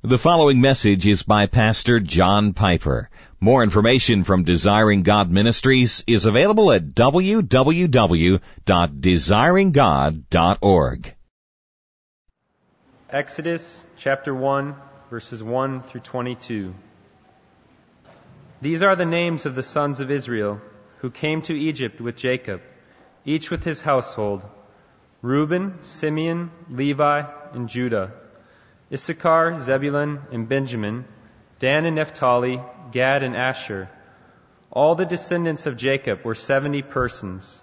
The following message is by Pastor John Piper. More information from Desiring God Ministries is available at www.desiringgod.org. Exodus chapter 1, verses 1 through 22. These are the names of the sons of Israel who came to Egypt with Jacob, each with his household: Reuben, Simeon, Levi, and Judah; Issachar, Zebulun, and Benjamin; Dan and Naphtali, Gad and Asher. All the descendants of Jacob were 70 persons.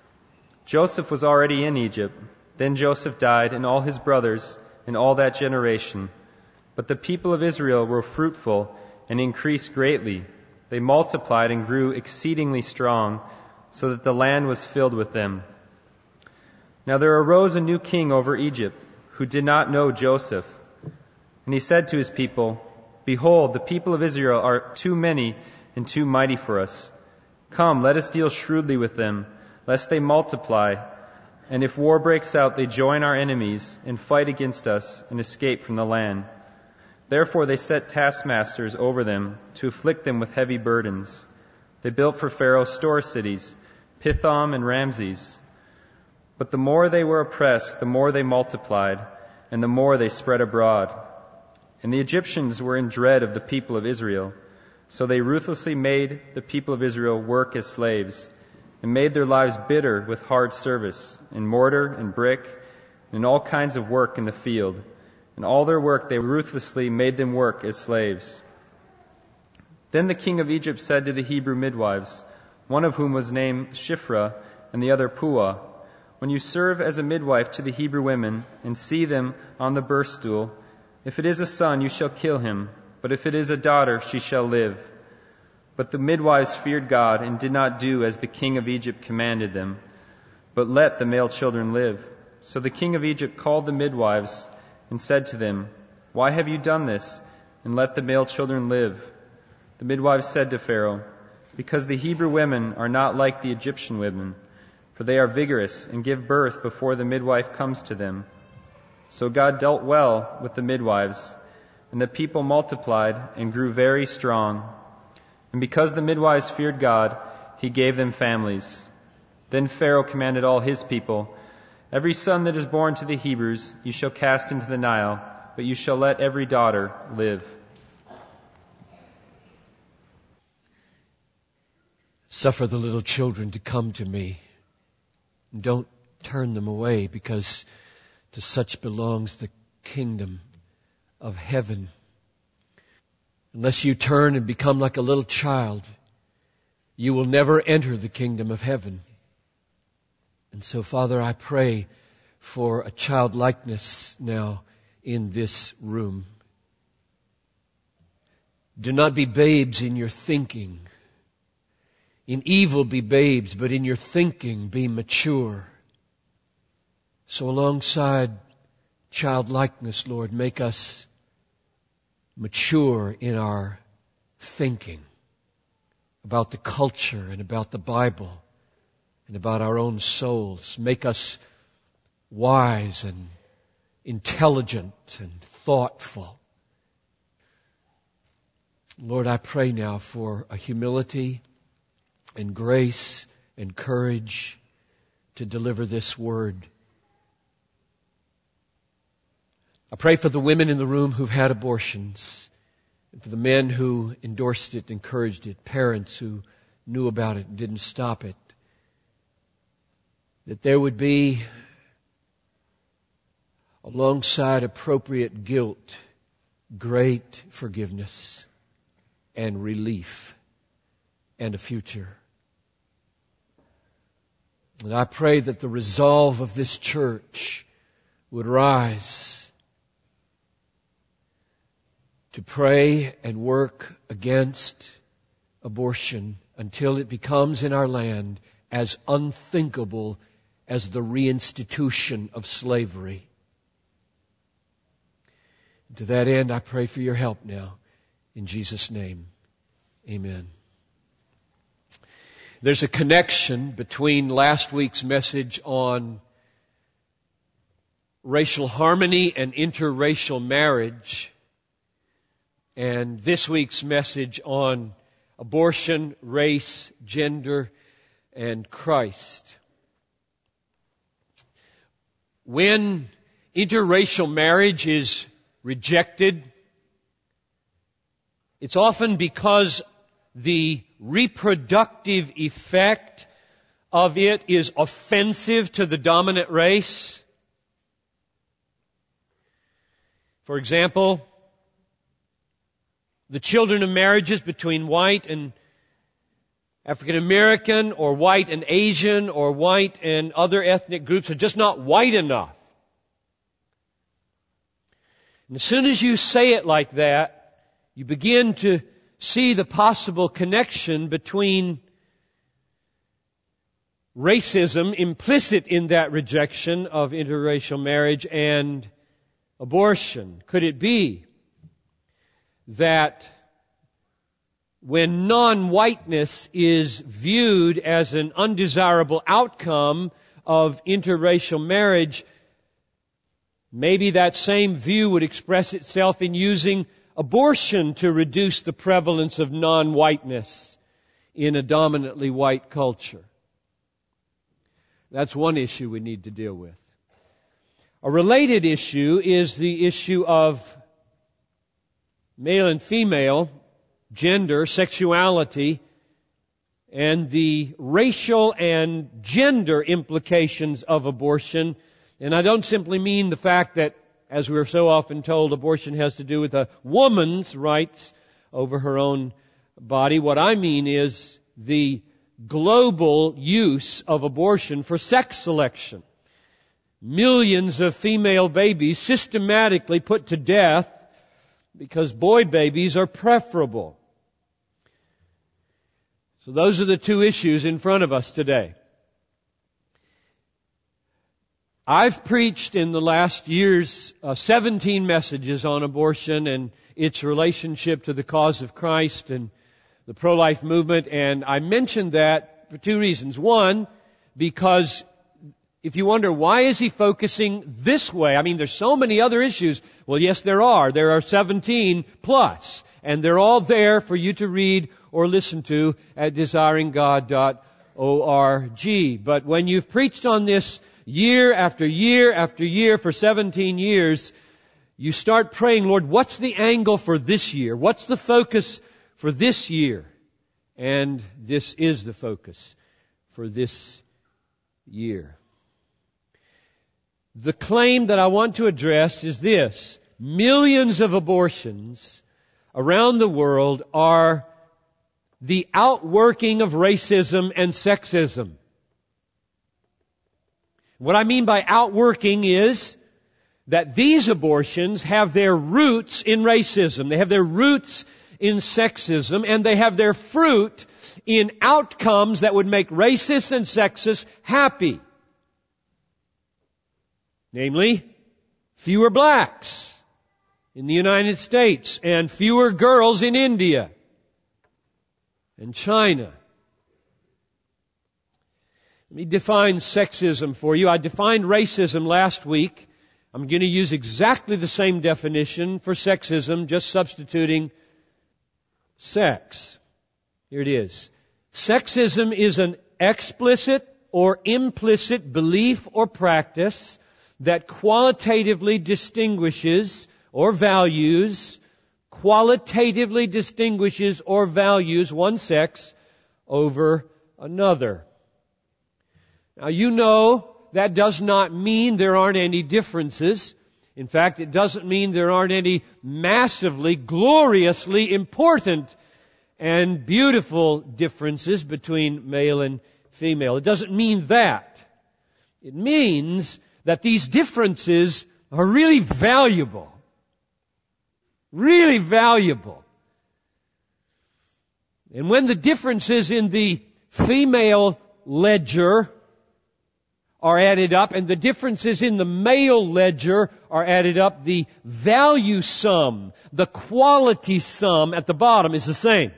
Joseph was already in Egypt. Then Joseph died, and all his brothers, and all that generation. But the people of Israel were fruitful and increased greatly. They multiplied and grew exceedingly strong, so that the land was filled with them. Now there arose a new king over Egypt, who did not know Joseph. And he said to his people, "Behold, the people of Israel are too many and too mighty for us. Come, let us deal shrewdly with them, lest they multiply. And if war breaks out, they join our enemies and fight against us and escape from the land." Therefore they set taskmasters over them to afflict them with heavy burdens. They built for Pharaoh store cities, Pithom and Ramses. But the more they were oppressed, the more they multiplied, and the more they spread abroad. And the Egyptians were in dread of the people of Israel. So they ruthlessly made the people of Israel work as slaves, and made their lives bitter with hard service, in mortar and brick, and in all kinds of work in the field. And all their work they ruthlessly made them work as slaves. Then the king of Egypt said to the Hebrew midwives, one of whom was named Shiphrah and the other Puah, "When you serve as a midwife to the Hebrew women, and see them on the birth stool, if it is a son, you shall kill him, but if it is a daughter, she shall live." But the midwives feared God and did not do as the king of Egypt commanded them, but let the male children live. So the king of Egypt called the midwives and said to them, "Why have you done this, and let the male children live?" The midwives said to Pharaoh, "Because the Hebrew women are not like the Egyptian women, for they are vigorous and give birth before the midwife comes to them." So God dealt well with the midwives, and the people multiplied and grew very strong. And because the midwives feared God, he gave them families. Then Pharaoh commanded all his people, "Every son that is born to the Hebrews you shall cast into the Nile, but you shall let every daughter live." Suffer the little children to come to me. Don't turn them away, because to such belongs the kingdom of heaven. Unless you turn and become like a little child, you will never enter the kingdom of heaven. And so, Father, I pray for a childlikeness now in this room. Do not be babes in your thinking. In evil be babes, but in your thinking be mature. So alongside childlikeness, Lord, make us mature in our thinking about the culture and about the Bible and about our own souls. Make us wise and intelligent and thoughtful. Lord, I pray now for a humility and grace and courage to deliver this word. I pray for the women in the room who've had abortions, and for the men who endorsed it, encouraged it, parents who knew about it and didn't stop it, that there would be, alongside appropriate guilt, great forgiveness and relief and a future. And I pray that the resolve of this church would rise to pray and work against abortion until it becomes in our land as unthinkable as the reinstitution of slavery. To that end, I pray for your help now. In Jesus' name, amen. There's a connection between last week's message on racial harmony and interracial marriage and this week's message on abortion, race, gender, and Christ. When interracial marriage is rejected, it's often because the reproductive effect of it is offensive to the dominant race. For example, the children of marriages between white and African American, or white and Asian, or white and other ethnic groups are just not white enough. And as soon as you say it like that, you begin to see the possible connection between racism implicit in that rejection of interracial marriage and abortion. Could it be that when non-whiteness is viewed as an undesirable outcome of interracial marriage, maybe that same view would express itself in using abortion to reduce the prevalence of non-whiteness in a dominantly white culture? That's one issue we need to deal with. A related issue is the issue of male and female, gender, sexuality, and the racial and gender implications of abortion. And I don't simply mean the fact that, as we're so often told, abortion has to do with a woman's rights over her own body. What I mean is the global use of abortion for sex selection. Millions of female babies systematically put to death because boy babies are preferable. So those are the two issues in front of us today. I've preached in the last years 17 messages on abortion and its relationship to the cause of Christ and the pro-life movement, and I mentioned that for two reasons. One, because if you wonder, why is he focusing this way? I mean, there's so many other issues. Well, yes, there are. There are 17 plus, and they're all there for you to read or listen to at desiringgod.org. But when you've preached on this year after year after year for 17 years, you start praying, Lord, what's the angle for this year? What's the focus for this year? And this is the focus for this year. The claim that I want to address is this: millions of abortions around the world are the outworking of racism and sexism. What I mean by outworking is that these abortions have their roots in racism. They have their roots in sexism, and they have their fruit in outcomes that would make racists and sexists happy. Namely, fewer blacks in the United States and fewer girls in India and China. Let me define sexism for you. I defined racism last week. I'm going to use exactly the same definition for sexism, just substituting sex. Here it is. Sexism is an explicit or implicit belief or practice that qualitatively distinguishes or values one sex over another. Now, you know that does not mean there aren't any differences. In fact, it doesn't mean there aren't any massively, gloriously important and beautiful differences between male and female. It doesn't mean that. It means that these differences are really valuable. Really valuable. And when the differences in the female ledger are added up and the differences in the male ledger are added up, the value sum, the quality sum at the bottom is the same.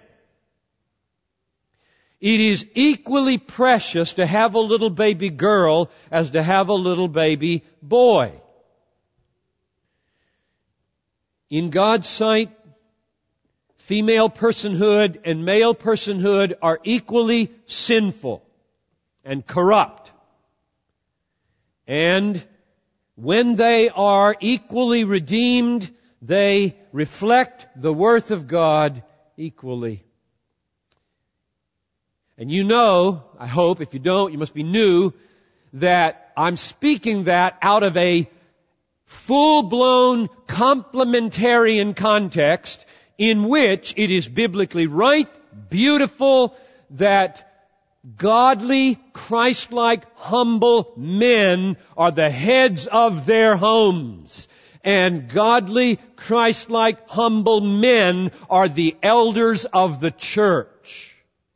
It is equally precious to have a little baby girl as to have a little baby boy. In God's sight, female personhood and male personhood are equally sinful and corrupt. And when they are equally redeemed, they reflect the worth of God equally. And you know, I hope, if you don't, you must be new, that I'm speaking that out of a full-blown complementarian context in which it is biblically right, beautiful, that godly, Christ-like, humble men are the heads of their homes. And godly, Christ-like, humble men are the elders of the church.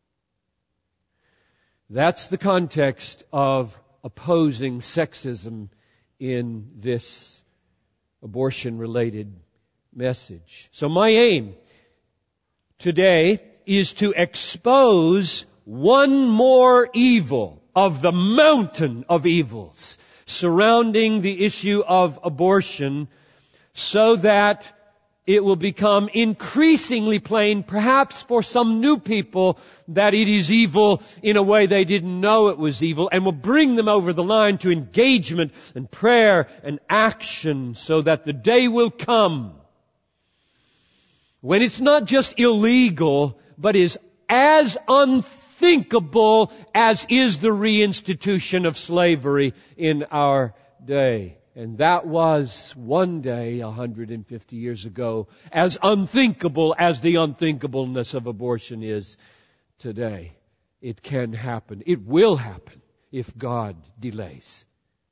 That's the context of opposing sexism in this abortion-related message. So my aim today is to expose one more evil of the mountain of evils surrounding the issue of abortion, so that it will become increasingly plain, perhaps for some new people, that it is evil in a way they didn't know it was evil, and will bring them over the line to engagement and prayer and action, so that the day will come when it's not just illegal, but is as unthinkable as is the reinstitution of slavery in our day. And that was one day, 150 years ago, as unthinkable as the unthinkableness of abortion is today. It can happen. It will happen if God delays.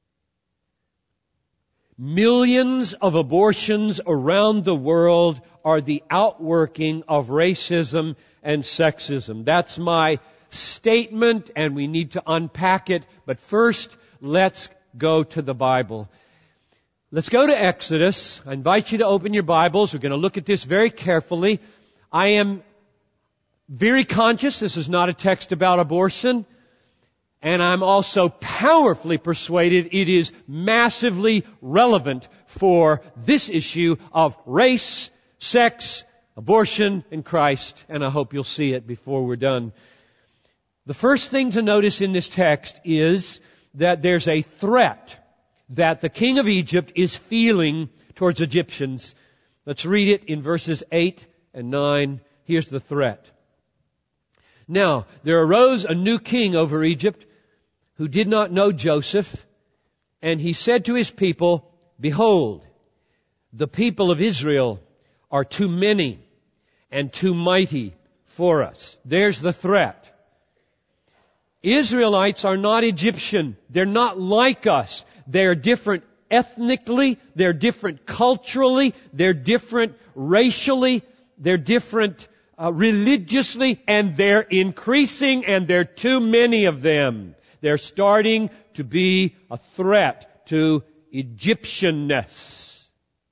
Millions of abortions around the world are the outworking of racism and sexism. That's my statement, and we need to unpack it. But first, let's go to the Bible. Let's go to Exodus. I invite you to open your Bibles. We're going to look at this very carefully. I am very conscious this is not a text about abortion. And I'm also powerfully persuaded it is massively relevant for this issue of race, sex, abortion, and Christ. And I hope you'll see it before we're done. The first thing to notice in this text is that there's a threat that the king of Egypt is feeling towards Egyptians. Let's read it in verses 8 and 9. Here's the threat. Now, there arose a new king over Egypt who did not know Joseph, and he said to his people, "Behold, the people of Israel are too many and too mighty for us." There's the threat. Israelites are not Egyptian. They're not like us. They're different ethnically, they're different culturally, they're different racially, they're different religiously, and they're increasing, and there are too many of them. They're starting to be a threat to Egyptianness.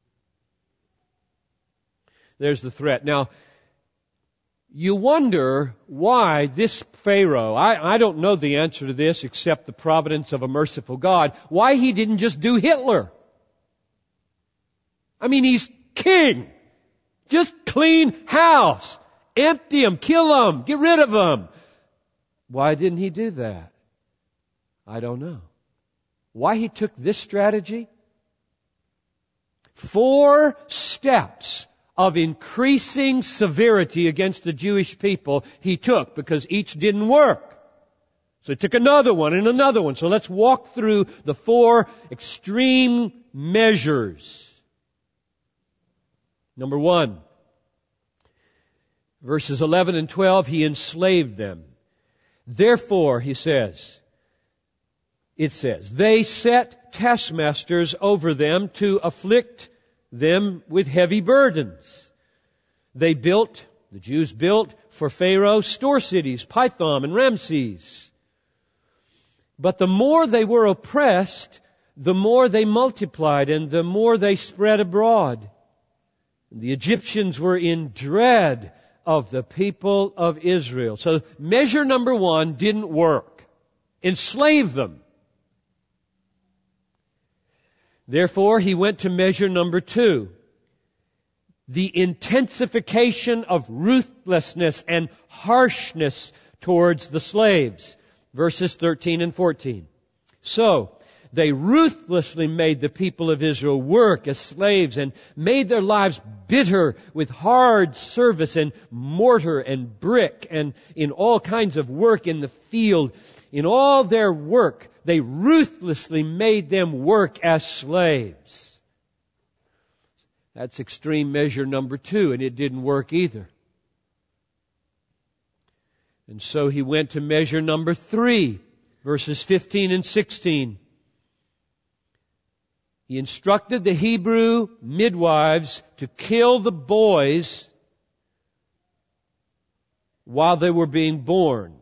There's the threat. Now, you wonder why this Pharaoh, I don't know the answer to this except the providence of a merciful God, why he didn't just do Hitler. I mean, he's king. Just clean house. Empty him. Kill him. Get rid of him. Why didn't he do that? I don't know. Why he took this strategy? 4 steps of increasing severity against the Jewish people he took, because each didn't work. So he took another one and another one. So let's walk through the 4 extreme measures. Number 1, verses 11 and 12, he enslaved them. Therefore, it says, they set taskmasters over them to afflict them with heavy burdens. The Jews built for Pharaoh store cities, Pithom and Ramses. But the more they were oppressed, the more they multiplied and the more they spread abroad. The Egyptians were in dread of the people of Israel. So measure number 1 didn't work. Enslave them. Therefore, he went to measure number 2. the intensification of ruthlessness and harshness towards the slaves. Verses 13 and 14. So, they ruthlessly made the people of Israel work as slaves and made their lives bitter with hard service and mortar and brick and in all kinds of work in the field. In all their work, they ruthlessly made them work as slaves. That's extreme measure number 2, and it didn't work either. And so he went to measure number 3, verses 15 and 16. He instructed the Hebrew midwives to kill the boys while they were being born.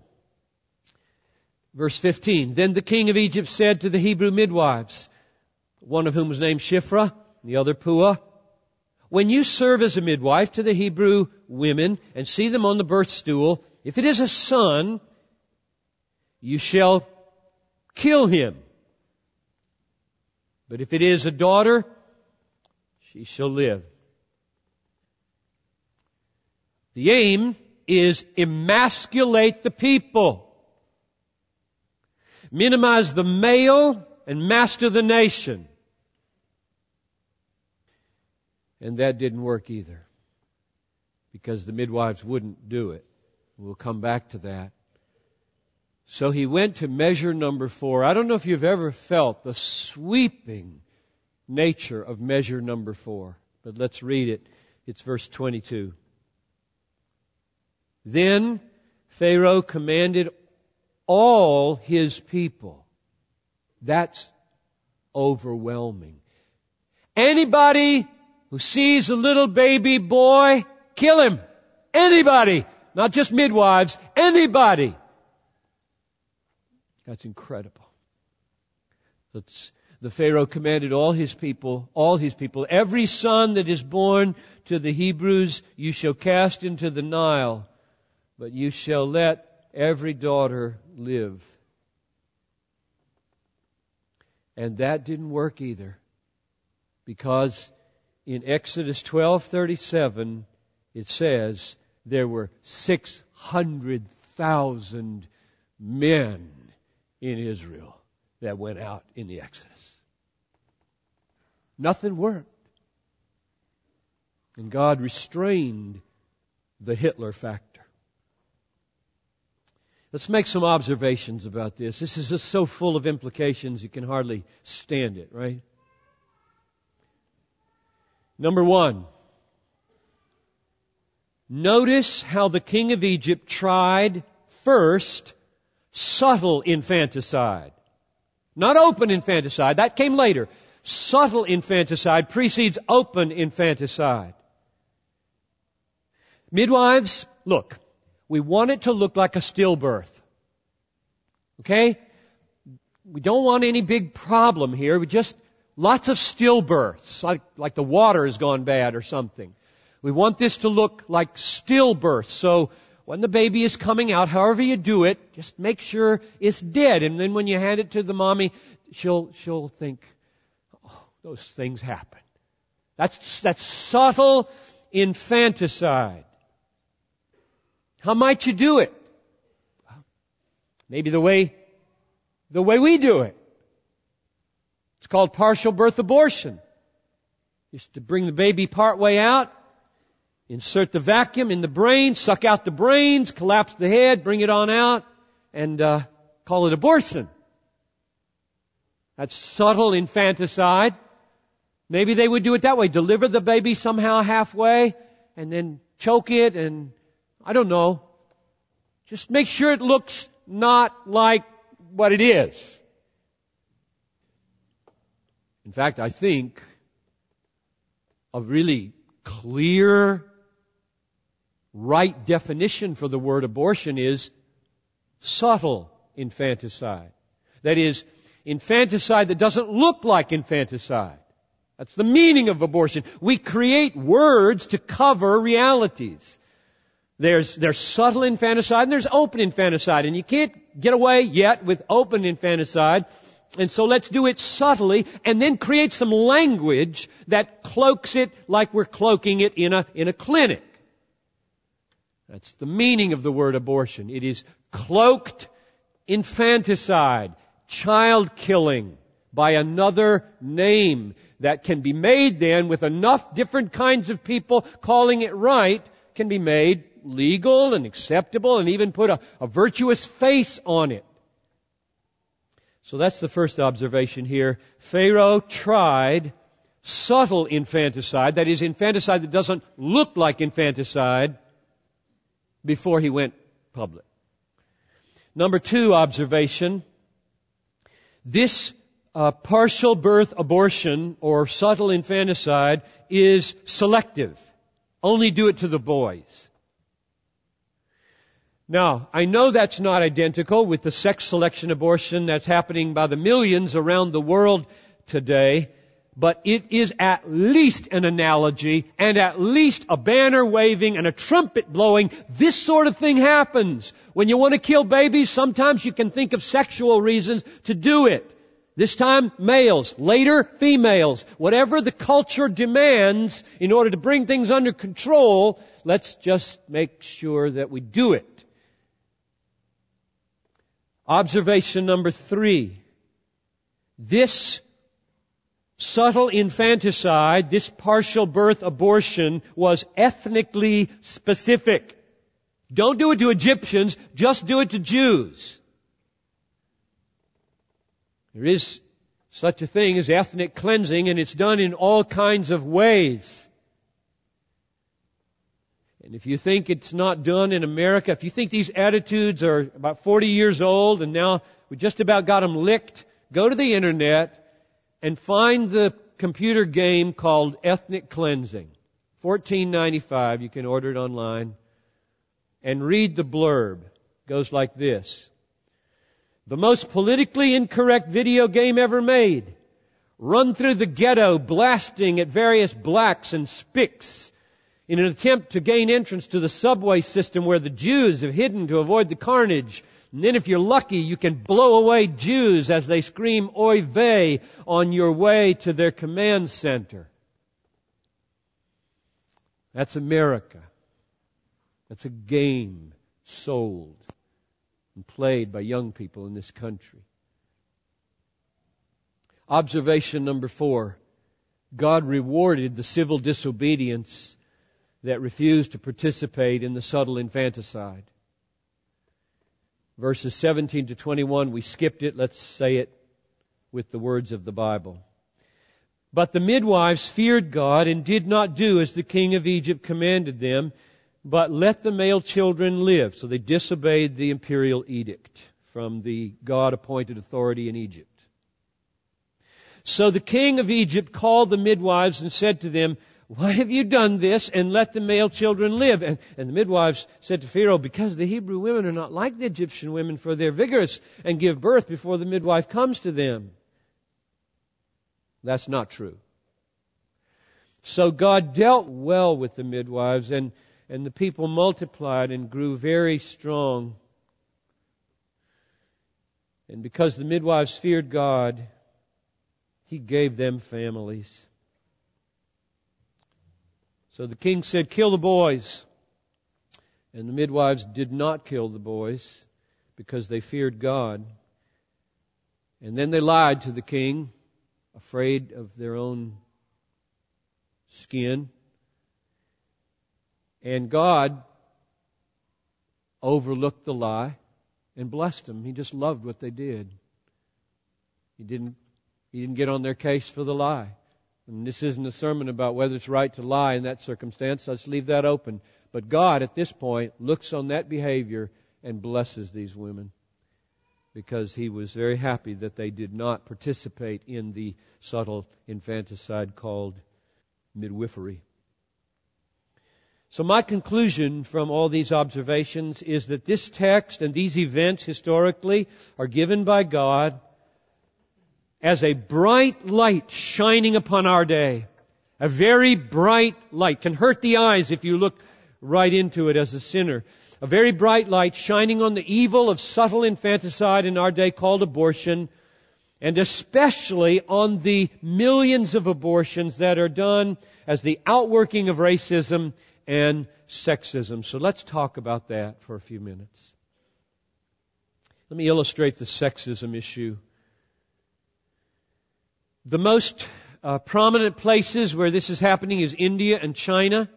Verse 15, then the king of Egypt said to the Hebrew midwives, one of whom was named Shiphrah, the other Puah, when you serve as a midwife to the Hebrew women and see them on the birth stool, if it is a son, you shall kill him. But if it is a daughter, she shall live. The aim is emasculate the people. Minimize the male and master the nation. And that didn't work either, because the midwives wouldn't do it. We'll come back to that. So he went to measure number 4. I don't know if you've ever felt the sweeping nature of measure number 4, but let's read it. It's verse 22. Then Pharaoh commanded all his people. That's overwhelming. Anybody who sees a little baby boy, kill him. Anybody. Not just midwives. Anybody. That's incredible. The Pharaoh commanded all his people, every son that is born to the Hebrews you shall cast into the Nile, but you shall let every daughter live. And that didn't work either, because in Exodus 12:37 it says there were 600,000 men in Israel that went out in the Exodus. Nothing worked. And God restrained the Hitler factor. Let's make some observations about this. This is just so full of implications you can hardly stand it, right? Number 1, notice how the king of Egypt tried first subtle infanticide. Not open infanticide. That came later. Subtle infanticide precedes open infanticide. Midwives, look, we want it to look like a stillbirth. Okay? We don't want any big problem here. We just, lots of stillbirths, like the water has gone bad or something. We want this to look like stillbirth. So when the baby is coming out, however you do it, just make sure it's dead. And then when you hand it to the mommy, she'll think, oh, those things happen. That's subtle infanticide. How might you do it? Maybe the way we do it. It's called partial birth abortion. Just to bring the baby part way out, insert the vacuum in the brain, suck out the brains, collapse the head, bring it on out, and call it abortion. That's subtle infanticide. Maybe they would do it that way. Deliver the baby somehow halfway, and then choke it, and I don't know. Just make sure it looks not like what it is. In fact, I think a really clear, right definition for the word abortion is subtle infanticide. That is, infanticide that doesn't look like infanticide. That's the meaning of abortion. We create words to cover realities. There's subtle infanticide and there's open infanticide. And you can't get away yet with open infanticide And so let's do it subtly and then create some language that cloaks it like we're cloaking it in a clinic. That's the meaning of the word abortion. It is cloaked infanticide, child killing by another name that can be made then with enough different kinds of people calling it right, can be made legal and acceptable and even put a virtuous face on it. So that's the first observation here. Pharaoh tried subtle infanticide, that is, infanticide that doesn't look like infanticide, before he went public. Number 2 observation, this partial birth abortion or subtle infanticide is selective. Only do it to the boys. Now, I know that's not identical with the sex selection abortion that's happening by the millions around the world today, but it is at least an analogy and at least a banner waving and a trumpet blowing. This sort of thing happens. When you want to kill babies, sometimes you can think of sexual reasons to do it. This time, males. Later, females. Whatever the culture demands in order to bring things under control, let's just make sure that we do it. Observation number 3. This subtle infanticide, this partial birth abortion, was ethnically specific. Don't do it to Egyptians, just do it to Jews. There is such a thing as ethnic cleansing, and it's done in all kinds of ways. And if you think it's not done in America, if you think these attitudes are about 40 years old and now we just about got them licked, go to the internet and find the computer game called Ethnic Cleansing. $14.95. You can order it online. And read the blurb. It goes like this. The most politically incorrect video game ever made. Run through the ghetto blasting at various blacks and spics in an attempt to gain entrance to the subway system where the Jews have hidden to avoid the carnage. And then if you're lucky, you can blow away Jews as they scream oy vey on your way to their command center. That's America. That's a game sold and played by young people in this country. Observation number 4. God rewarded the civil disobedience that refused to participate in the subtle infanticide. Verses 17 to 21, we skipped it. Let's say it with the words of the Bible. But the midwives feared God and did not do as the king of Egypt commanded them, but let the male children live. So they disobeyed the imperial edict from the God-appointed authority in Egypt. So the king of Egypt called the midwives and said to them, why have you done this and let the male children live? And the midwives said to Pharaoh, because the Hebrew women are not like the Egyptian women, for they're vigorous and give birth before the midwife comes to them. That's not true. So God dealt well with the midwives, and the people multiplied and grew very strong. And because the midwives feared God, He gave them families. So the king said, kill the boys. And the midwives did not kill the boys because they feared God. And then they lied to the king, afraid of their own skin. And God overlooked the lie and blessed them. He just loved what they did. He didn't get on their case for the lie. And this isn't a sermon about whether it's right to lie in that circumstance. Let's leave that open. But God, at this point, looks on that behavior and blesses these women because He was very happy that they did not participate in the subtle infanticide called midwifery. So my conclusion from all these observations is that this text and these events historically are given by God as a bright light shining upon our day. A very bright light. Can hurt the eyes if you look right into it as a sinner. A very bright light shining on the evil of subtle infanticide in our day called abortion. and especially on the millions of abortions that are done as the outworking of racism and sexism. So let's talk about that for a few minutes. Let me illustrate the sexism issue. The most prominent places where this is happening is India and China.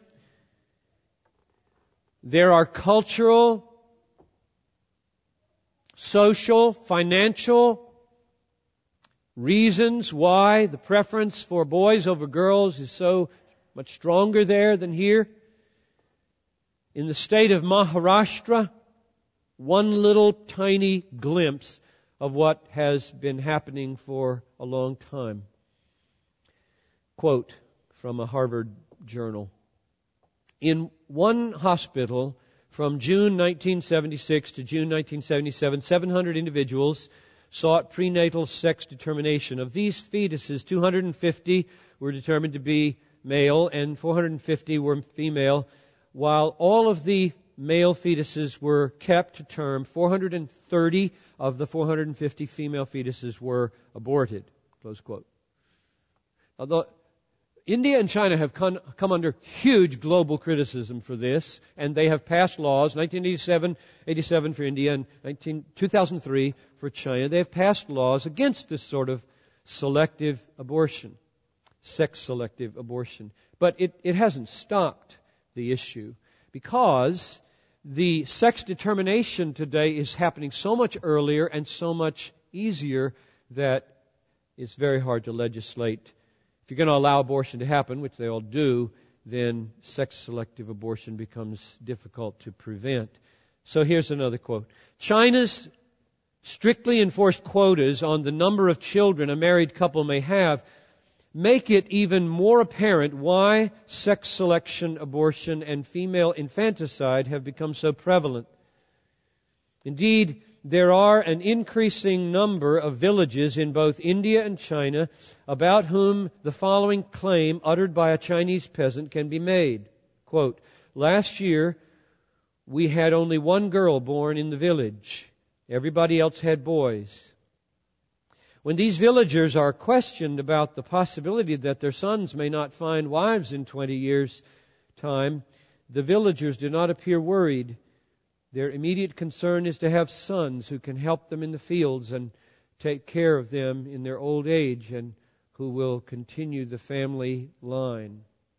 There are cultural, social, financial reasons why the preference for boys over girls is so much stronger there than here. In the state of Maharashtra, one little tiny glimpse of what has been happening for a long time. Quote from a Harvard journal. In one hospital from June 1976 to June 1977, 700 individuals sought prenatal sex determination. Of these fetuses, 250 were determined to be male and 450 were female. While all of the male fetuses were kept to term, 430 of the 450 female fetuses were aborted. Close quote. Although India and China have come under huge global criticism for this, and they have passed laws, 1987 for India and 2003 for China. They have passed laws against this sort of selective abortion, sex-selective abortion. But it hasn't stopped the issue, because the sex determination today is happening so much earlier and so much easier that it's very hard to legislate. If you're going to allow abortion to happen, which they all do, then sex-selective abortion becomes difficult to prevent. So here's another quote. China's strictly enforced quotas on the number of children a married couple may have make it even more apparent why sex selection, abortion, and female infanticide have become so prevalent. Indeed, there are an increasing number of villages in both India and China about whom the following claim uttered by a Chinese peasant can be made. Quote, last year we had only one girl born in the village. Everybody else had boys. When these villagers are questioned about the possibility that their sons may not find wives in 20 years' time, the villagers do not appear worried. Their immediate concern is to have sons who can help them in the fields and take care of them in their old age and who will continue the family line.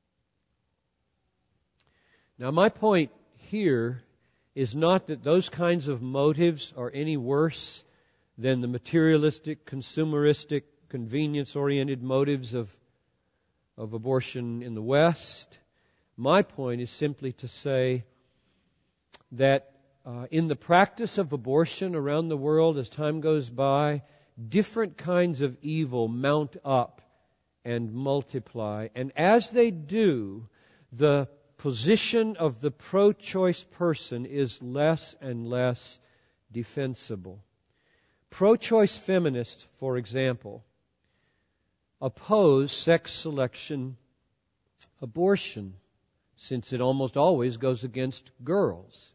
Now, my point here is not that those kinds of motives are any worse than the materialistic, consumeristic, convenience-oriented motives of abortion in the West. My point is simply to say that in the practice of abortion around the world, as time goes by, different kinds of evil mount up and multiply. And as they do, the position of the pro-choice person is less and less defensible. Pro-choice feminists, for example, oppose sex selection abortion, since it almost always goes against girls.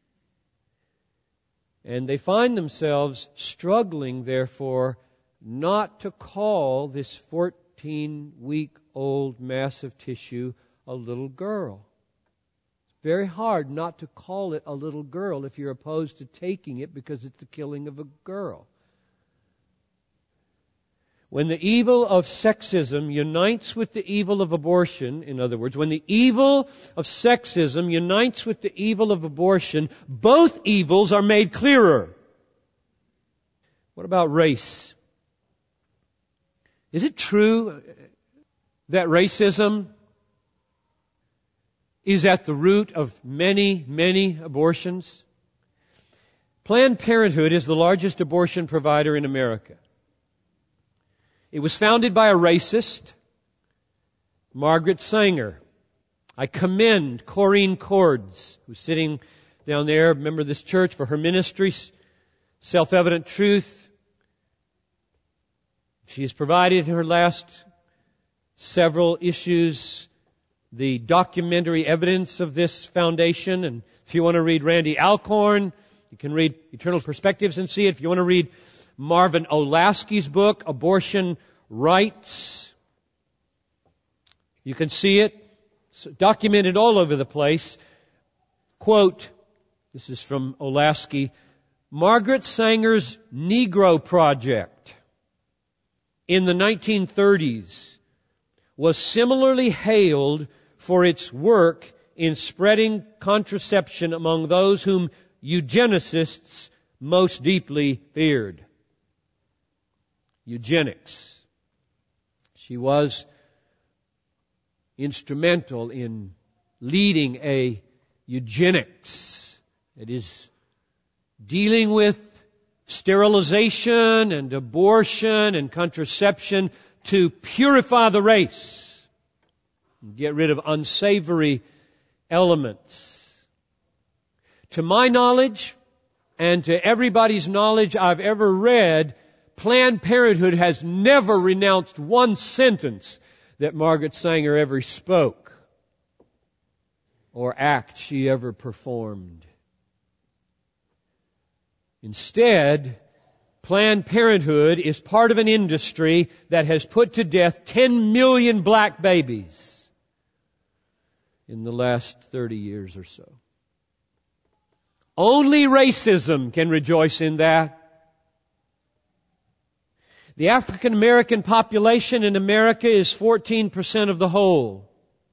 And they find themselves struggling, therefore, not to call this 14-week-old mass of tissue a little girl. It's very hard not to call it a little girl if you're opposed to taking it because it's the killing of a girl. When the evil of sexism unites with the evil of abortion, in other words, when the evil of sexism unites with the evil of abortion, both evils are made clearer. What about race? Is it true that racism is at the root of many, many abortions? Planned Parenthood is the largest abortion provider in America. It was founded by a racist, Margaret Sanger. I commend Corrine Cords, who's sitting down there, a member of this church, for her ministry, Self-Evident Truth. She has provided in her last several issues the documentary evidence of this foundation. And if you want to read Randy Alcorn, you can read Eternal Perspectives and see it. If you want to read Marvin Olasky's book, Abortion Rights. You can see it. It's documented all over the place. Quote, this is from Olasky, Margaret Sanger's Negro Project in the 1930s was similarly hailed for its work in spreading contraception among those whom eugenicists most deeply feared. Eugenics. She was instrumental in leading a eugenics. It is dealing with sterilization and abortion and contraception to purify the race and get rid of unsavory elements. To my knowledge, and to everybody's knowledge I've ever read, Planned Parenthood has never renounced one sentence that Margaret Sanger ever spoke or act she ever performed. Instead, Planned Parenthood is part of an industry that has put to death 10 million black babies in the last 30 years or so. Only racism can rejoice in that. The African American population in America is 14% of the whole.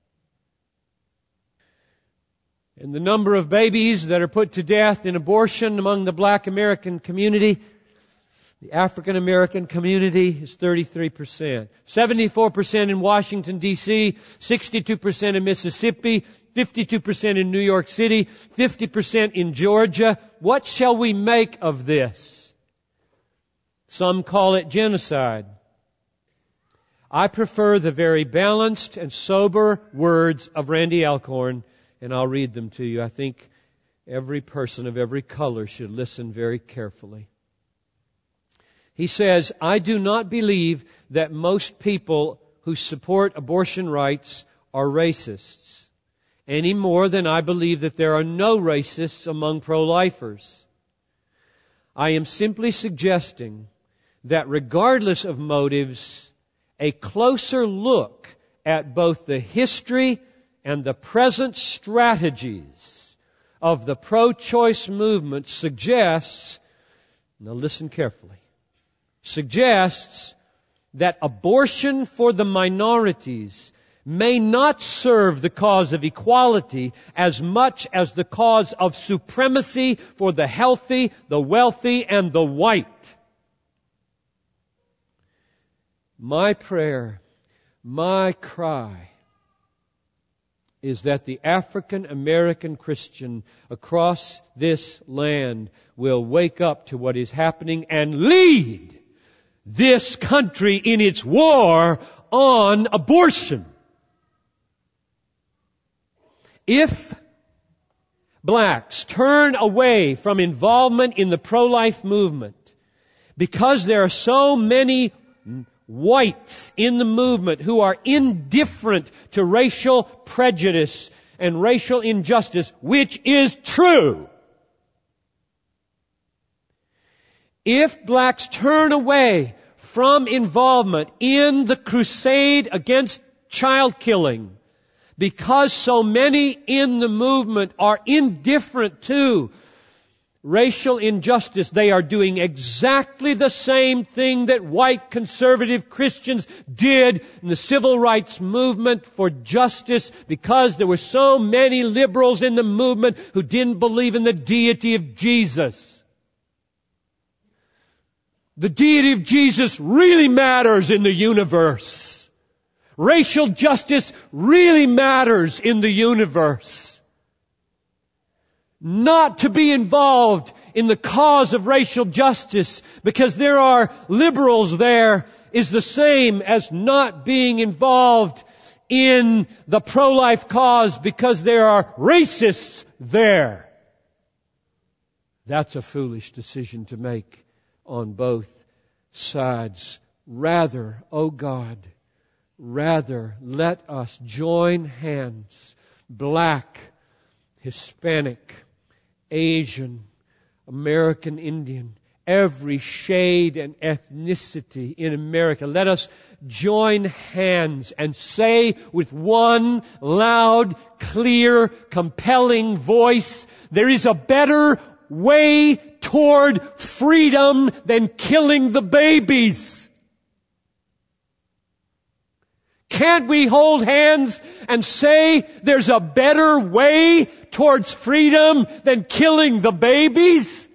And the number of babies that are put to death in abortion among the black American community, the African American community, is 33%. 74% in Washington, D.C., 62% in Mississippi, 52% in New York City, 50% in Georgia. What shall we make of this? Some call it genocide. I prefer the very balanced and sober words of Randy Alcorn, and I'll read them to you. I think every person of every color should listen very carefully. He says, I do not believe that most people who support abortion rights are racists, any more than I believe that there are no racists among pro-lifers. I am simply suggesting that regardless of motives, a closer look at both the history and the present strategies of the pro-choice movement suggests, now listen carefully, suggests that abortion for the minorities may not serve the cause of equality as much as the cause of supremacy for the healthy, the wealthy, and the white. My prayer, my cry, is that the African American Christian across this land will wake up to what is happening and lead this country in its war on abortion. If blacks turn away from involvement in the pro-life movement because there are so many whites in the movement who are indifferent to racial prejudice and racial injustice, which is true. If blacks turn away from involvement in the crusade against child killing because so many in the movement are indifferent to racial injustice, they are doing exactly the same thing that white conservative Christians did in the civil rights movement for justice, because there were so many liberals in the movement who didn't believe in the deity of Jesus. The deity of Jesus really matters in the universe. Racial justice really matters in the universe. Not to be involved in the cause of racial justice because there are liberals there is the same as not being involved in the pro-life cause because there are racists there. That's a foolish decision to make on both sides. Rather, oh God, rather let us join hands, black, Hispanic, Asian, American Indian, every shade and ethnicity in America. Let us join hands and say with one loud, clear, compelling voice, there is a better way toward freedom than killing the babies. Can't we hold hands and say there's a better way towards freedom than killing the babies?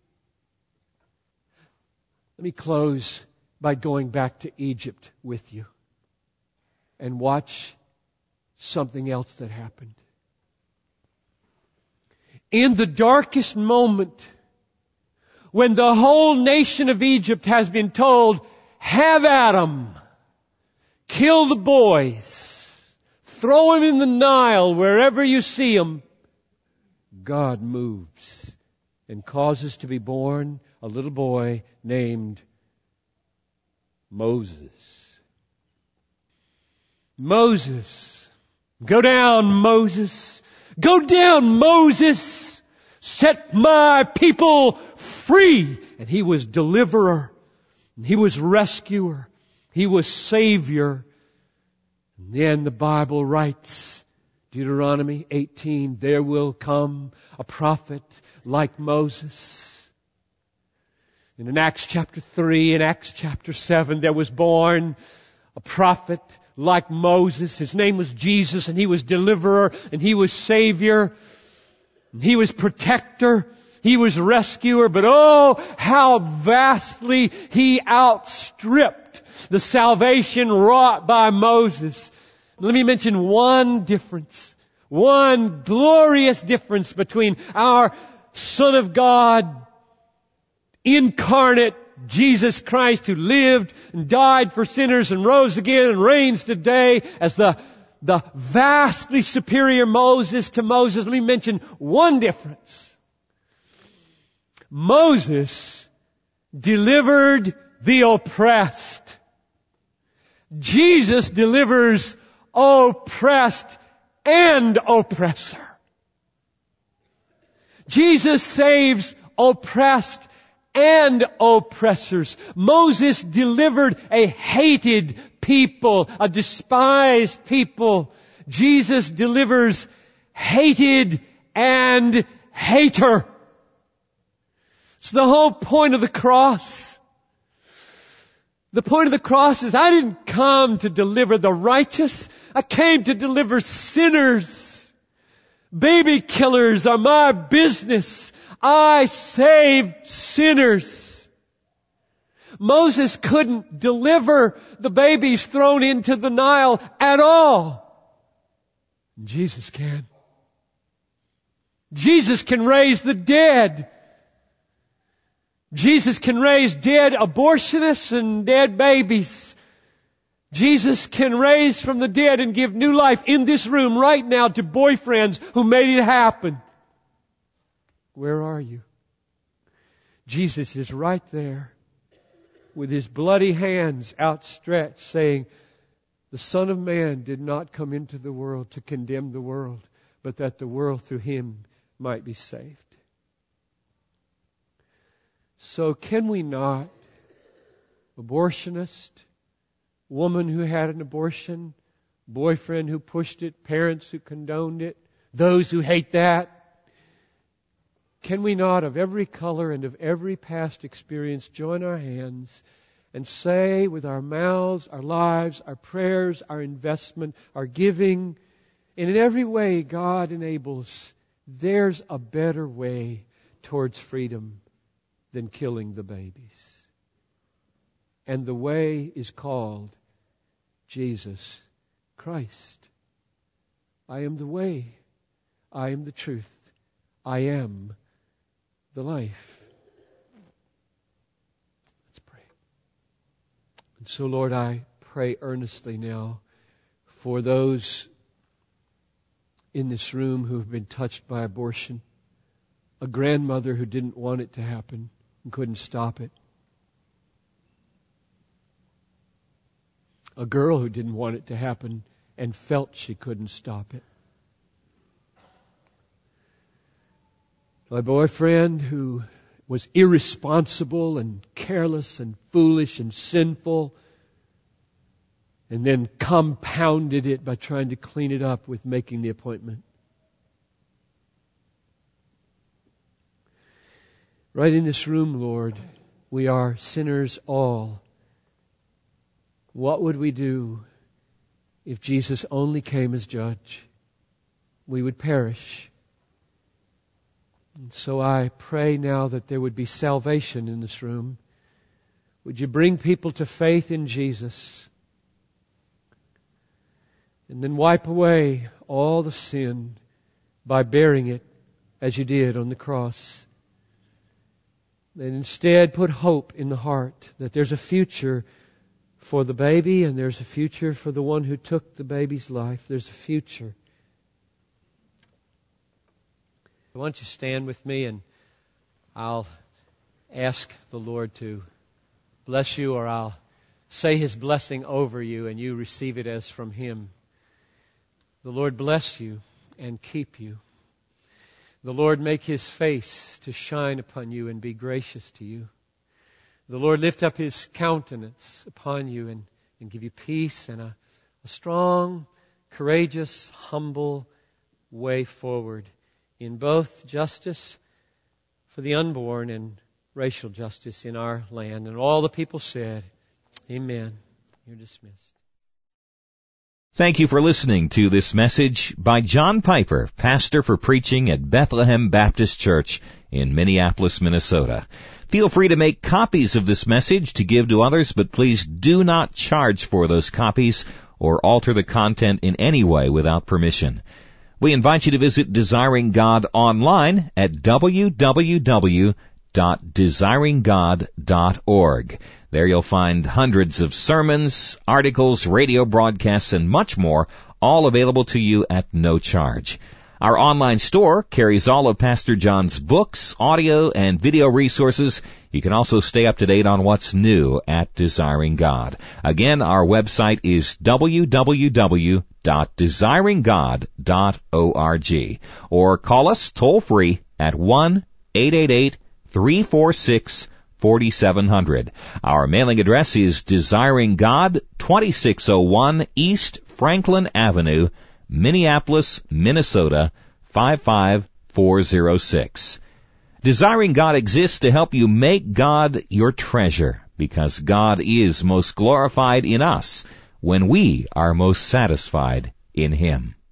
Let me close by going back to Egypt with you and watch something else that happened. In the darkest moment, when the whole nation of Egypt has been told, have at 'em, kill the boys, throw them in the Nile wherever you see them, God moves and causes to be born a little boy named Moses. Moses. Go down, Moses. Go down, Moses. Set my people free. And he was deliverer. And he was rescuer. He was savior. And then the Bible writes, Deuteronomy 18, there will come a prophet like Moses. And in Acts chapter 3 and Acts chapter 7, there was born a prophet like Moses. His name was Jesus, and he was deliverer, and he was savior, and he was protector, he was rescuer. But oh, how vastly he outstripped the salvation wrought by Moses. Let me mention one difference, one glorious difference between our Son of God, incarnate Jesus Christ, who lived and died for sinners and rose again and reigns today as the vastly superior Moses to Moses. Let me mention one difference. Moses delivered the oppressed. Jesus delivers oppressed and oppressor. Jesus saves oppressed and oppressors. Moses delivered a hated people, a despised people. Jesus delivers hated and hater. It's the whole point of the cross. The point of the cross is I didn't come to deliver the righteous. I came to deliver sinners. Baby killers are my business. I save sinners. Moses couldn't deliver the babies thrown into the Nile at all. Jesus can. Jesus can raise the dead. Jesus can raise dead abortionists and dead babies. Jesus can raise from the dead and give new life in this room right now to boyfriends who made it happen. Where are you? Jesus is right there with His bloody hands outstretched saying, the Son of Man did not come into the world to condemn the world, but that the world through Him might be saved. So can we not, abortionist, woman who had an abortion, boyfriend who pushed it, parents who condoned it, those who hate that, can we not, of every color and of every past experience, join our hands and say with our mouths, our lives, our prayers, our investment, our giving, and in every way God enables, there's a better way towards freedom than killing the babies. And the way is called Jesus Christ. I am the way. I am the truth. I am the life. Let's pray. And so, Lord, I pray earnestly now for those in this room who have been touched by abortion. A grandmother who didn't want it to happen and couldn't stop it. A girl who didn't want it to happen and felt she couldn't stop it. My boyfriend who was irresponsible and careless and foolish and sinful, and then compounded it by trying to clean it up with making the appointment. Right in this room, Lord, we are sinners all. What would we do if Jesus only came as judge? We would perish. And so I pray now that there would be salvation in this room. Would you bring people to faith in Jesus? And then wipe away all the sin by bearing it as you did on the cross. And instead put hope in the heart that there's a future for the baby and there's a future for the one who took the baby's life. There's a future. Why don't you stand with me and I'll ask the Lord to bless you, or I'll say His blessing over you and you receive it as from Him. The Lord bless you and keep you. The Lord make His face to shine upon you and be gracious to you. The Lord lift up His countenance upon you and give you peace and a strong, courageous, humble way forward in both justice for the unborn and racial justice in our land. And all the people said, Amen. You're dismissed. Thank you for listening to this message by John Piper, pastor for preaching at Bethlehem Baptist Church in Minneapolis, Minnesota. Feel free to make copies of this message to give to others, but please do not charge for those copies or alter the content in any way without permission. We invite you to visit Desiring God online at www.desiringgod.org. There you'll find hundreds of sermons, articles, radio broadcasts, and much more, all available to you at no charge. Our online store carries all of Pastor John's books, audio, and video resources. You can also stay up to date on what's new at Desiring God. Again, our website is www.desiringgod.org. Or call us toll-free at 1-888-346-4700. Our mailing address is Desiring God, 2601 East Franklin Avenue, Minneapolis, Minnesota, 55406. Desiring God exists to help you make God your treasure, because God is most glorified in us when we are most satisfied in Him.